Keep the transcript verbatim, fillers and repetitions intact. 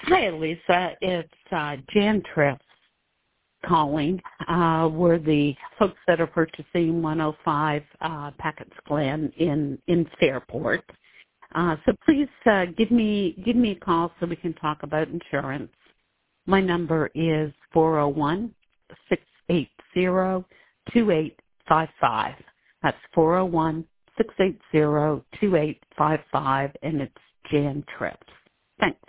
Hi, Lisa. It's uh, Jan Tripp calling. Uh, we're the folks that are purchasing one oh five uh, Packett's Glen in in Fairport. Uh, so please uh, give me give me a call so we can talk about insurance. My number is four oh one, six eight zero, two eight five five. That's four oh one, six eight zero, two eight five five, and it's Jan Tripp. Thanks.